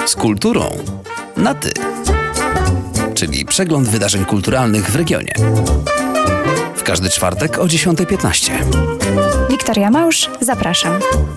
Z kulturą na ty. Czyli przegląd wydarzeń kulturalnych w regionie. W każdy czwartek o 10:15. Wiktoria Małż, zapraszam.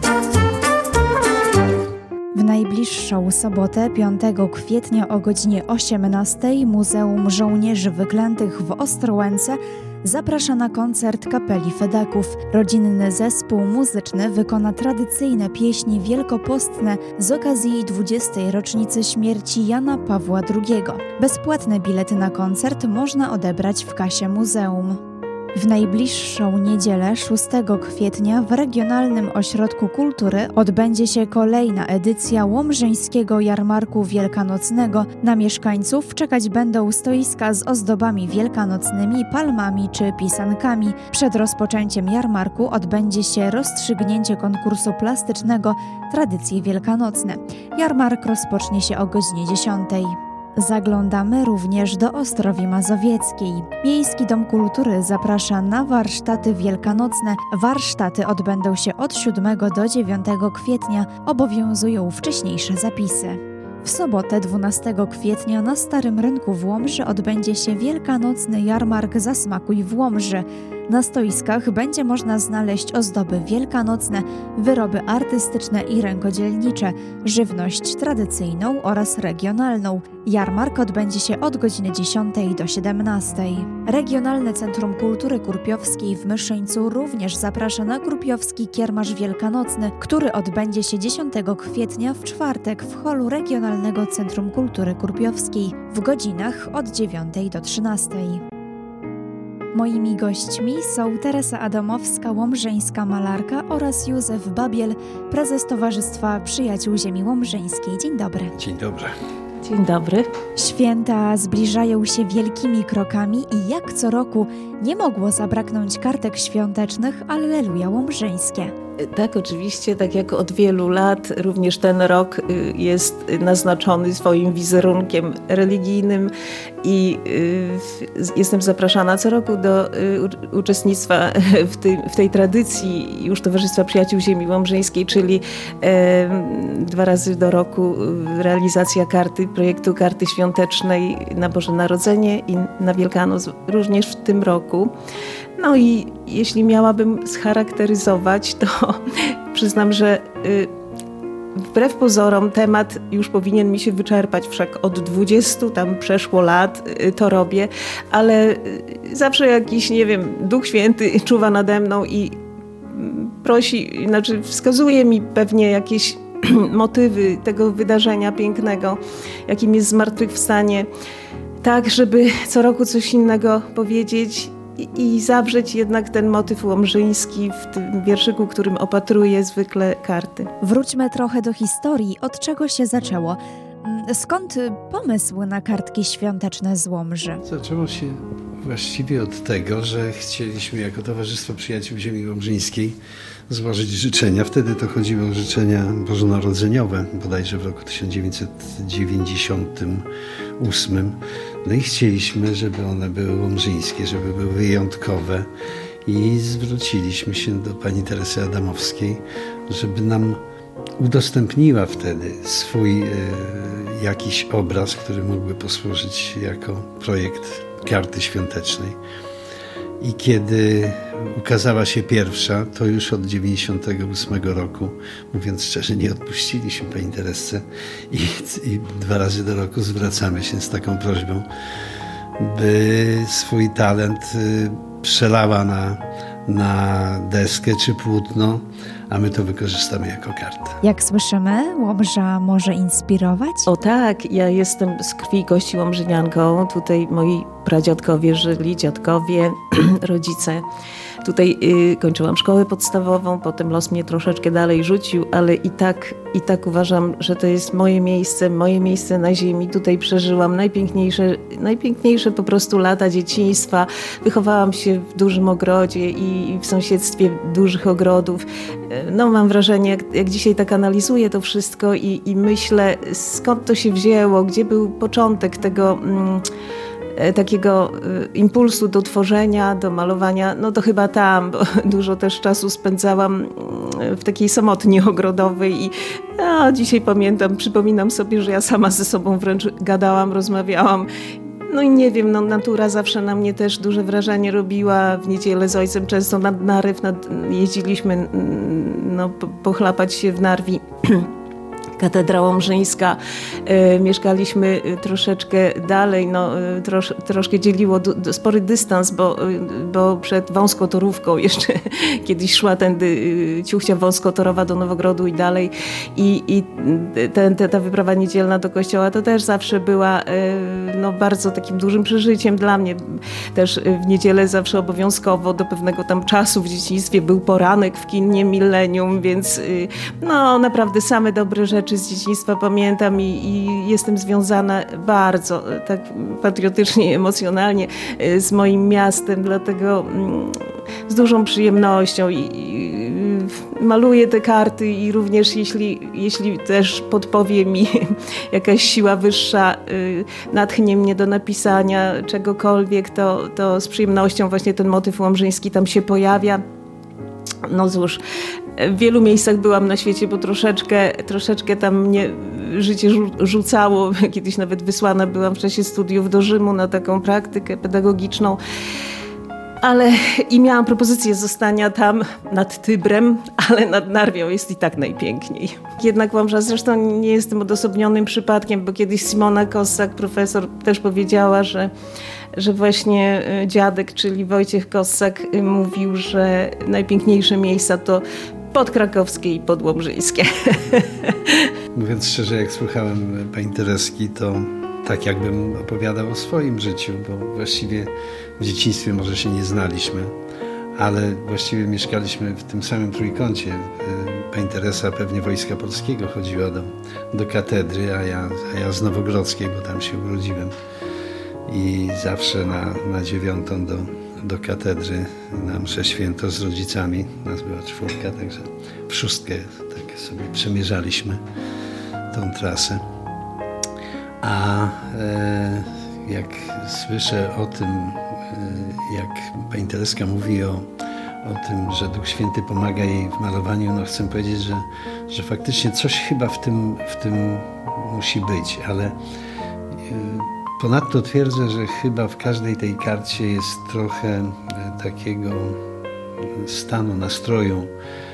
W najbliższą sobotę, 5 kwietnia o godzinie 18:00 Muzeum Żołnierzy Wyklętych w Ostrołęce zaprasza na koncert Kapeli Fedaków. Rodzinny zespół muzyczny wykona tradycyjne pieśni wielkopostne z okazji 20. rocznicy śmierci Jana Pawła II. Bezpłatne bilety na koncert można odebrać w kasie muzeum. W najbliższą niedzielę, 6 kwietnia, w Regionalnym Ośrodku Kultury odbędzie się kolejna edycja Łomżyńskiego Jarmarku Wielkanocnego. Na mieszkańców czekać będą stoiska z ozdobami wielkanocnymi, palmami czy pisankami. Przed rozpoczęciem jarmarku odbędzie się rozstrzygnięcie konkursu plastycznego Tradycje Wielkanocne. Jarmark rozpocznie się o godzinie 10:00. Zaglądamy również do Ostrowi Mazowieckiej. Miejski Dom Kultury zaprasza na warsztaty wielkanocne. Warsztaty odbędą się od 7 do 9 kwietnia. Obowiązują wcześniejsze zapisy. W sobotę 12 kwietnia na Starym Rynku w Łomży odbędzie się wielkanocny jarmark Zasmakuj w Łomży. Na stoiskach będzie można znaleźć ozdoby wielkanocne, wyroby artystyczne i rękodzielnicze, żywność tradycyjną oraz regionalną. Jarmark odbędzie się od godziny 10 do 17. Regionalne Centrum Kultury Kurpiowskiej w Myszyńcu również zaprasza na Kurpiowski Kiermasz Wielkanocny, który odbędzie się 10 kwietnia w czwartek w holu Regionalnego Centrum Kultury Kurpiowskiej w godzinach od 9 do 13. Moimi gośćmi są Teresa Adamowska, łomżyńska malarka, oraz Józef Babiel, prezes Towarzystwa Przyjaciół Ziemi Łomżyńskiej. Dzień dobry. Dzień dobry. Dzień dobry. Święta zbliżają się wielkimi krokami i jak co roku nie mogło zabraknąć kartek świątecznych Alleluja Łomżyńskie. Tak, oczywiście, tak jak od wielu lat, również ten rok jest naznaczony swoim wizerunkiem religijnym i jestem zapraszana co roku do uczestnictwa w tej tradycji już Towarzystwa Przyjaciół Ziemi Łomżyńskiej, czyli 2 razy do roku realizacja projektu karty świątecznej na Boże Narodzenie i na Wielkanoc, również w tym roku. No i jeśli miałabym scharakteryzować, to przyznam, że wbrew pozorom temat już powinien mi się wyczerpać, wszak od 20 tam przeszło lat to robię, ale zawsze jakiś, nie wiem, Duch Święty czuwa nade mną i prosi, wskazuje mi pewnie jakieś motywy tego wydarzenia pięknego, jakim jest zmartwychwstanie, tak żeby co roku coś innego powiedzieć i zawrzeć jednak ten motyw łomżyński w tym wierszyku, którym opatruję zwykle karty. Wróćmy trochę do historii. Od czego się zaczęło? Skąd pomysł na kartki świąteczne z Łomży? Zaczęło się właściwie od tego, że chcieliśmy jako Towarzystwo Przyjaciół Ziemi Łomżyńskiej złożyć życzenia. Wtedy to chodziło o życzenia bożonarodzeniowe, bodajże w roku 1998. No i chcieliśmy, żeby one były łomżyńskie, żeby były wyjątkowe i zwróciliśmy się do pani Teresy Adamowskiej, żeby nam udostępniła wtedy swój jakiś obraz, który mógłby posłużyć jako projekt karty świątecznej. I kiedy ukazała się pierwsza, to już od 1998 roku, mówiąc szczerze, nie odpuściliśmy pani Teresce i 2 razy do roku zwracamy się z taką prośbą, by swój talent przelała na deskę czy płótno, a my to wykorzystamy jako kartę. Jak słyszymy, Łomża może inspirować? O tak, ja jestem z krwi i kości łomżynianką. Tutaj moi pradziadkowie żyli, dziadkowie, rodzice. Tutaj kończyłam szkołę podstawową, potem los mnie troszeczkę dalej rzucił, ale i tak uważam, że to jest moje miejsce na ziemi. Tutaj przeżyłam najpiękniejsze po prostu lata dzieciństwa. Wychowałam się w dużym ogrodzie i w sąsiedztwie dużych ogrodów. No mam wrażenie, jak dzisiaj tak analizuję to wszystko i myślę, skąd to się wzięło, gdzie był początek takiego impulsu do tworzenia, do malowania, no to chyba tam, bo dużo też czasu spędzałam w takiej samotni ogrodowej i dzisiaj przypominam sobie, że ja sama ze sobą wręcz gadałam, rozmawiałam. No i nie wiem, natura zawsze na mnie też duże wrażenie robiła. W niedzielę z ojcem często nad Narew jeździliśmy pochlapać się w Narwi. Katedra Łomżyńska. Mieszkaliśmy troszeczkę dalej, troszkę dzieliło spory dystans, bo przed wąską torówką jeszcze kiedyś szła tędy ciuchcia wąskotorowa do Nowogrodu i dalej. I ta wyprawa niedzielna do kościoła to też zawsze była bardzo takim dużym przeżyciem dla mnie. Też w niedzielę zawsze obowiązkowo do pewnego tam czasu w dzieciństwie był poranek w kinie Millennium, więc naprawdę same dobre rzeczy z dzieciństwa pamiętam i jestem związana bardzo tak patriotycznie, emocjonalnie z moim miastem, dlatego z dużą przyjemnością i maluję te karty i również jeśli też podpowie mi jakaś siła wyższa, natchnie mnie do napisania czegokolwiek, to z przyjemnością właśnie ten motyw łomżyński tam się pojawia. No cóż, w wielu miejscach byłam na świecie, bo troszeczkę tam mnie życie rzucało. Kiedyś nawet wysłana byłam w czasie studiów do Rzymu na taką praktykę pedagogiczną. I miałam propozycję zostania tam nad Tybrem, ale nad Narwią jest i tak najpiękniej. Jednak Łomża zresztą nie jestem odosobnionym przypadkiem, bo kiedyś Simona Kossak, profesor, też powiedziała, że właśnie dziadek, czyli Wojciech Kossak, mówił, że najpiękniejsze miejsca to podkrakowskie i podłomżyńskie. Mówiąc szczerze, jak słuchałem pani Tereski, to tak jakbym opowiadał o swoim życiu, bo właściwie w dzieciństwie może się nie znaliśmy, ale właściwie mieszkaliśmy w tym samym trójkącie. Pani Teresa pewnie Wojska Polskiego chodziła do katedry, a ja z Nowogrodzkiej, bo tam się urodziłem. I zawsze na 9 do katedry na mszę święto z rodzicami. Nas była 4, także w 6 tak sobie przemierzaliśmy tą trasę. A jak słyszę o tym, jak pani Tereska mówi o tym, że Duch Święty pomaga jej w malowaniu, chcę powiedzieć, że faktycznie coś chyba w tym musi być, ale ponadto twierdzę, że chyba w każdej tej karcie jest trochę takiego stanu, nastroju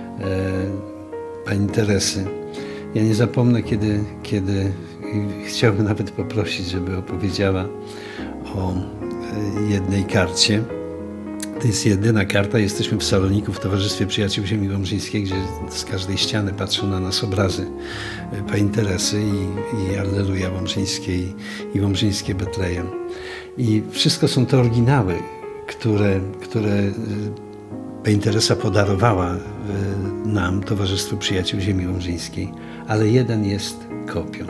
pani Teresy. Ja nie zapomnę, kiedy chciałbym nawet poprosić, żeby opowiedziała o jednej karcie. To jest jedyna karta. Jesteśmy w Saloniku w Towarzystwie Przyjaciół Ziemi Łomżyńskiej, gdzie z każdej ściany patrzą na nas obrazy pani Teresy i Alleluja Łomżyńskie i Łomżyńskie Betlejem. I wszystko są to oryginały, które pani Teresa podarowała nam, Towarzystwu Przyjaciół Ziemi Łomżyńskiej, ale jeden jest kopią.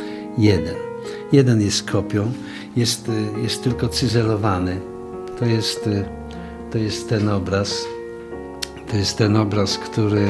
Jeden jest kopią, jest tylko cyzelowany. To jest ten obraz. To jest ten obraz, który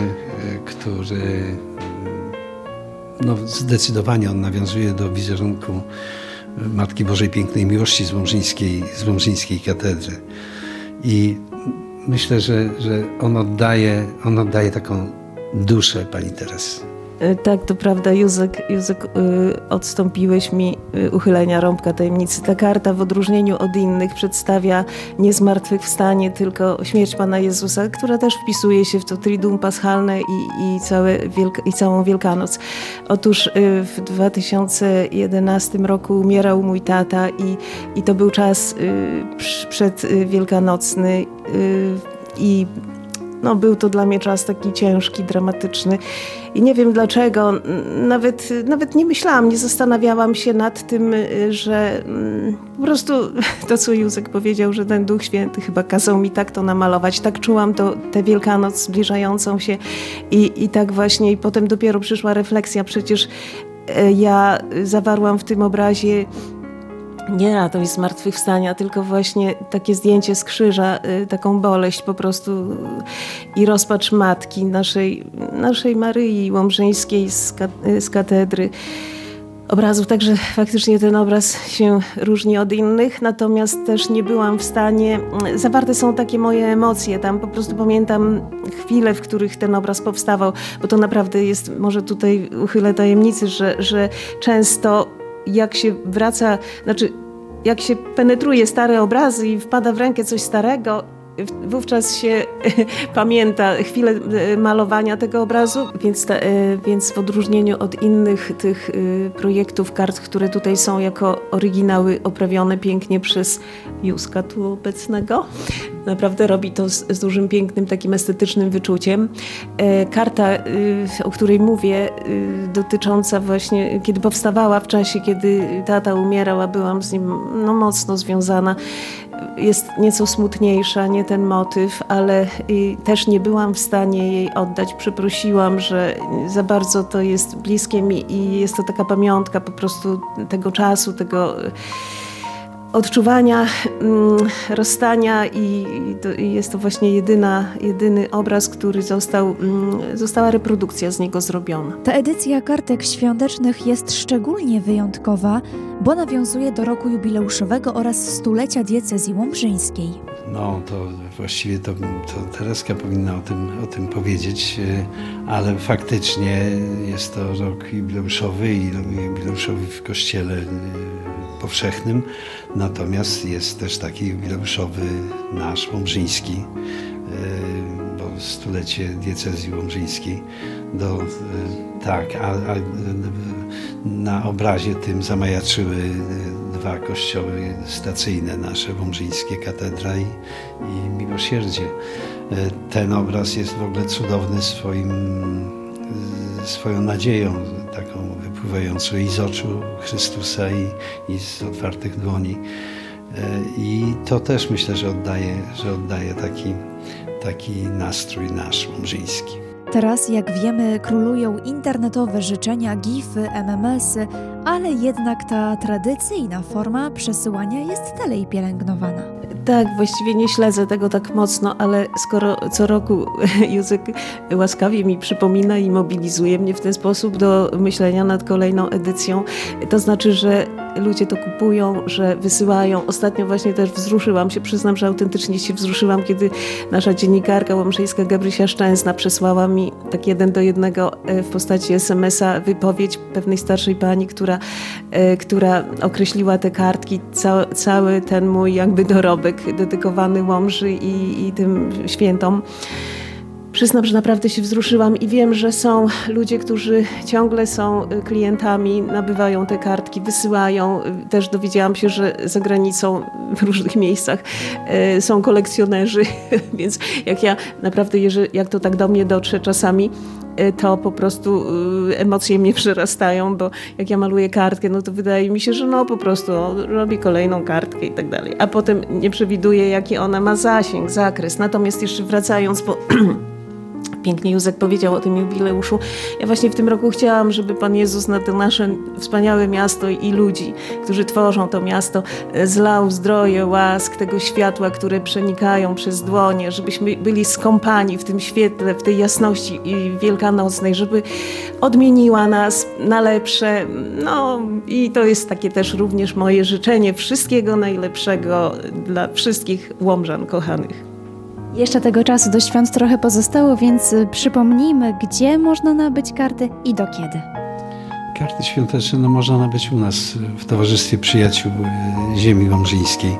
zdecydowanie on nawiązuje do wizerunku Matki Bożej Pięknej Miłości z Łomżyńskiej katedry. I myślę, że on oddaje taką duszę pani Teresy. Tak, to prawda, Józek, odstąpiłeś mi uchylenia rąbka tajemnicy. Ta karta w odróżnieniu od innych przedstawia nie zmartwychwstanie, tylko śmierć Pana Jezusa, która też wpisuje się w to Triduum Paschalne i całą Wielkanoc. Otóż w 2011 roku umierał mój tata i to był czas przedwielkanocny i był to dla mnie czas taki ciężki, dramatyczny i nie wiem dlaczego, nawet nie myślałam, nie zastanawiałam się nad tym, że po prostu to, co Józek powiedział, że ten Duch Święty chyba kazał mi tak to namalować, tak czułam tę Wielkanoc zbliżającą się i tak właśnie i potem dopiero przyszła refleksja, przecież ja zawarłam w tym obrazie nie radość zmartwychwstania, tylko właśnie takie zdjęcie z krzyża, taką boleść po prostu i rozpacz matki naszej Maryi Łomżyńskiej z katedry. obrazów, także faktycznie ten obraz się różni od innych, natomiast też nie byłam w stanie, zawarte są takie moje emocje, tam po prostu pamiętam chwile, w których ten obraz powstawał, bo to naprawdę jest, może tutaj uchylę tajemnicy, że często jak się wraca, znaczy jak się penetruje stare obrazy i wpada w rękę coś starego, wówczas się pamięta chwilę malowania tego obrazu, więc w odróżnieniu od innych tych projektów kart, które tutaj są jako oryginały oprawione pięknie przez Józka tu obecnego, naprawdę robi to z dużym, pięknym, takim estetycznym wyczuciem. Karta, o której mówię, dotycząca właśnie, kiedy powstawała w czasie, kiedy tata umierał, a byłam z nim mocno związana, jest nieco smutniejsza, nie ten motyw, ale też nie byłam w stanie jej oddać. Przeprosiłam, że za bardzo to jest bliskie mi i jest to taka pamiątka po prostu tego czasu, tego odczuwania rozstania i jest to właśnie jedyny obraz, który została reprodukcja z niego zrobiona. Ta edycja kartek świątecznych jest szczególnie wyjątkowa, bo nawiązuje do roku jubileuszowego oraz stulecia diecezji łomżyńskiej. No to właściwie to Tereska powinna o tym powiedzieć, ale faktycznie jest to rok jubileuszowy i jubileuszowy w Kościele powszechnym, natomiast jest też taki jubileuszowy nasz łomżyński, bo stulecie diecezji łomżyńskiej. A na obrazie tym zamajaczyły dwa kościoły stacyjne nasze, łomżyńskie, katedra i Miłosierdzie. Ten obraz jest w ogóle cudowny swoją nadzieją, taką wypływającą i z oczu Chrystusa i z otwartych dłoni. I to też myślę, że oddaje taki nastrój nasz łomżyński. Teraz, jak wiemy, królują internetowe życzenia, gify, MMS-y, ale jednak ta tradycyjna forma przesyłania jest dalej pielęgnowana. Tak, właściwie nie śledzę tego tak mocno, ale skoro co roku Józek łaskawie mi przypomina i mobilizuje mnie w ten sposób do myślenia nad kolejną edycją, to znaczy, że ludzie to kupują, że wysyłają. Ostatnio właśnie też wzruszyłam się, przyznam, że autentycznie się wzruszyłam, kiedy nasza dziennikarka łomżyńska Gabrysia Szczęsna przesłała mi tak 1 do 1 w postaci SMS-a wypowiedź pewnej starszej pani, która określiła te kartki, cały ten mój jakby dorobek dedykowany Łomży i tym świętom. Przyznam, że naprawdę się wzruszyłam i wiem, że są ludzie, którzy ciągle są klientami, nabywają te kartki, wysyłają. Też dowiedziałam się, że za granicą w różnych miejscach są kolekcjonerzy, więc jak to tak do mnie dotrze czasami, to po prostu emocje mnie przerastają, bo jak ja maluję kartkę, no to wydaje mi się, że po prostu robię kolejną kartkę i tak dalej. A potem nie przewiduję, jaki ona ma zasięg, zakres. Natomiast jeszcze wracając, bo pięknie Józek powiedział o tym jubileuszu. Ja właśnie w tym roku chciałam, żeby Pan Jezus na to nasze wspaniałe miasto i ludzi, którzy tworzą to miasto, zlał zdroje, łask, tego światła, które przenikają przez dłonie, żebyśmy byli skąpani w tym świetle, w tej jasności wielkanocnej, żeby odmieniła nas na lepsze. No i to jest takie też również moje życzenie wszystkiego najlepszego dla wszystkich Łomżan kochanych. Jeszcze tego czasu do świąt trochę pozostało, więc przypomnijmy, gdzie można nabyć karty i do kiedy. Karty świąteczne można nabyć u nas w Towarzystwie Przyjaciół Ziemi Łomżyńskiej.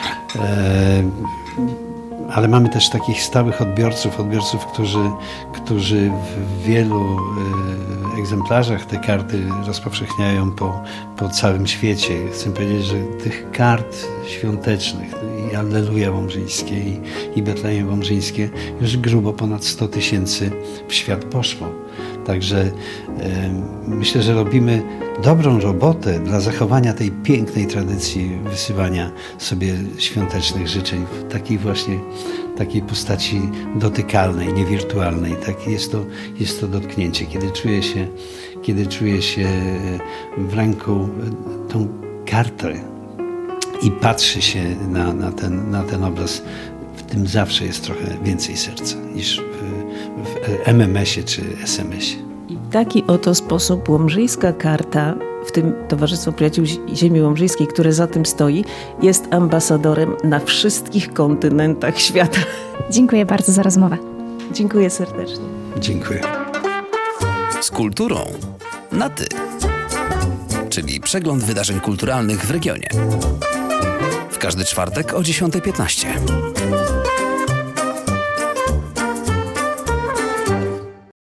Ale mamy też takich stałych odbiorców, którzy w wielu egzemplarzach te karty rozpowszechniają po całym świecie. Chcę powiedzieć, że tych kart świątecznych, i Alleluja Łomżyńskie, i Betlejem Łomżyńskie, już grubo ponad 100 000 w świat poszło. Także myślę, że robimy dobrą robotę dla zachowania tej pięknej tradycji wysyłania sobie świątecznych życzeń w takiej postaci dotykalnej, niewirtualnej. Tak jest to dotknięcie, kiedy czuję się w ręku tą kartę i patrzy się na ten obraz. W tym zawsze jest trochę więcej serca niż w MMS-ie czy SMS-ie. I taki oto sposób Łomżyjska Karta, w tym Towarzystwo Przyjaciół Ziemi Łomżyjskiej, które za tym stoi, jest ambasadorem na wszystkich kontynentach świata. Dziękuję bardzo za rozmowę. Dziękuję serdecznie. Dziękuję. Z kulturą na ty. Czyli przegląd wydarzeń kulturalnych w regionie. W każdy czwartek o 10:15.